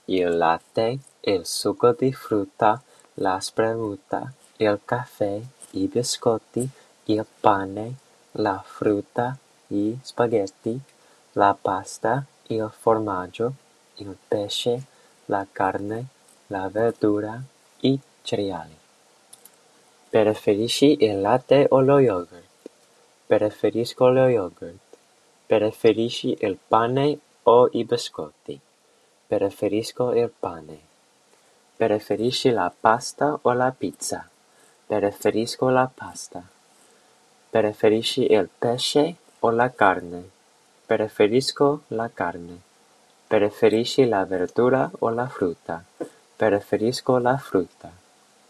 il latte, il succo di frutta, la spremuta, il caffè, i biscotti, il pane, la frutta, gli spaghetti, la pasta, il formaggio, il pesce, la carne, la verdura, i cereali. Preferisci il latte o lo yogurt? Preferisco lo yogurt. Preferisci il pane o i biscotti? Preferisco il pane. Preferisci la pasta o la pizza? Preferisco la pasta. Preferisci il pesce o la carne? Preferisco la carne. Preferisci la verdura o la frutta? Preferisco la frutta.